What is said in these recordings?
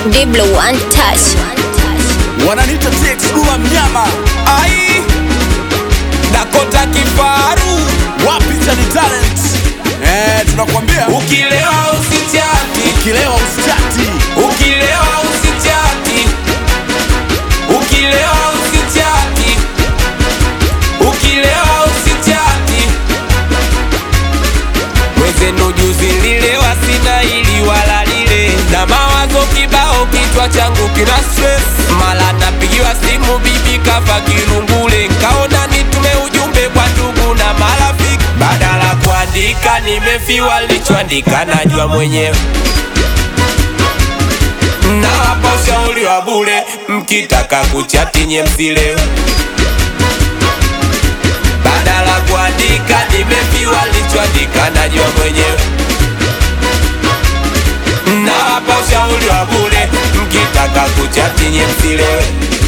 Diblo one touch. Wananita TX Duma mnyama. Ai Dakota kifaru. Wapi Chani talent. Tunakwambia ukilewa usichati, ukilewa usichati, ukilewa usichati, ukilewa usichati, ukilewa usichati. Mwezenu juzi nililewa sina ili wala lile, na mawazo kibao kichwa changu kina stress. Mala napigiwa simu bibi kafa Kilungule, kaona nitume ujumbe kwa ndugu na marafiki. Badala kuandika nimefiwa, lichoandika najua mwenyewe. Na hapa ushauri wa bure, mkitaka kuchati nye msilewe. Badala kuandika nimefiwa, lichoandika najua mwenyewe. Na hapa ushauri wa bure, mkitaka kuchati nye msilewe.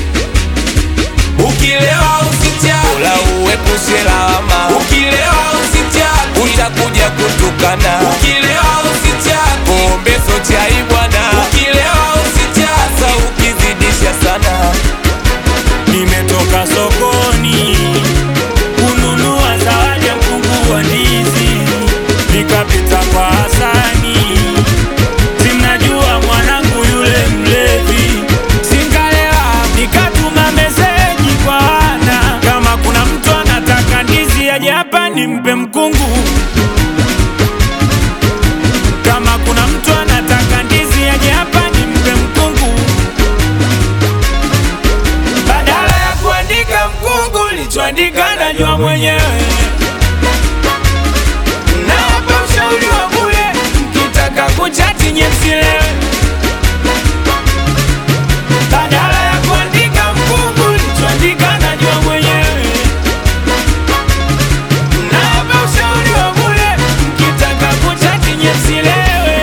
Ukilewa usichati, ula uepushe lawama. Ukilewa usichati, utakuja kutukana. Ukilewa usichati, pombe so chai bwana. Ukilewa usichati, sa ukizidisha sana. Nimetoka sokoni kununua zawadi ya mkungu wa ndizi, nikapita kwa Hasani, simnajua mwanangu yule mlevi. Singalewa nikatuma meseji kwa Ana, kama kuna mtu anataka ndizi aje hapa nimpe mkungu. Kama kuna mtu anataka ndizi aje hapa nimpe mkungu. Badala ya kuandika mkungu, lichoandika najua mwenyewe. Na hapa ushauri wa bure, mkitaka kuchati nye msilewe. Badala ya kuandika mkungu, lichoandika najua mwenyewe. Na hapa ushauri wa bure, mkitaka kuchati nye msilewe.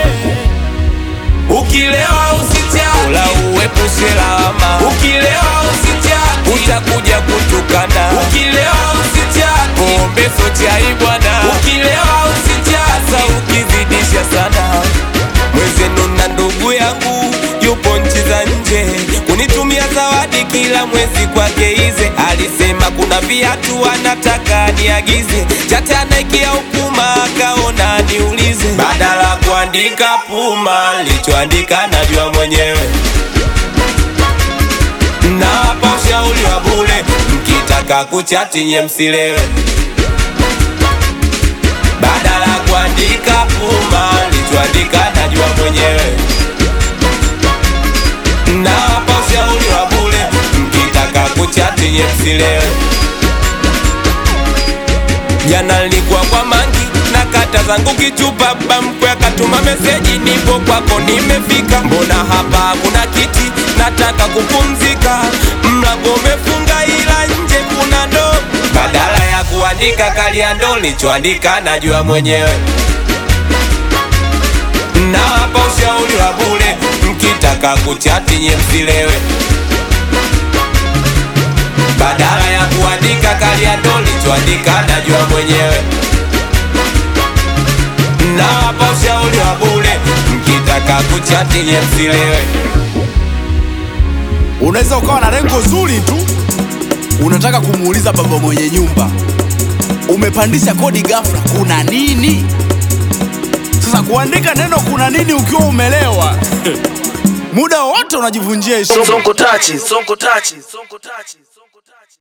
Ukilewa usichati, ula uepushe lawama. Ukilewa usichati, utakuja kutukana. Ukilewa usichati, pombe so chai bwana. Ukilewa usichati, sa ukizidisha sana. Mwezenu na ndugu yangu yupo nchi za nje, kunitumia zawadi kila mwezi kwake ize. Alisema kuna viatu anataka niagize, chate anaikia ukuma akaona niulize. Badala kuandika Puma, lichoandika najua mwenyewe. Na hapa ushauri wa bure, mkitaka kuchati nye msilewe. Badala kuandika Puma, lichoandika najua mwenyewe. Na hapa ushauri wa bure, mkitaka kuchati nye msilewe. Jana nilikuwa kwa Mangi na kata zangu kichupa, baba mkwe akatuma meseji, nipo kwako nimefika. Mbona hapa kuna kiti, nataka kupumzika. Mlango umefunga ila nje kuna ndoo. Badala ya kuandika kalia ndoo, lichoandika najua mwenyewe. Na hapa ushauri wa bure, mkitaka kuchati nye msilewe. Badala ya kuandika kalia ndoo, lichoandika najua mwenyewe. Na hapa ushauri wa bure, mkitaka kuchati nye msilewe. unaweza ukawa na lengo zuri tu, unataka kumuuliza baba mwenye nyumba, umepandisha kodi ghafla, kuna nini? Sasa kuandika neno kuna nini ukiwa umelewa muda wote unajivunjia heshima. Sonko tachi, sonko tachi, sonko tachi.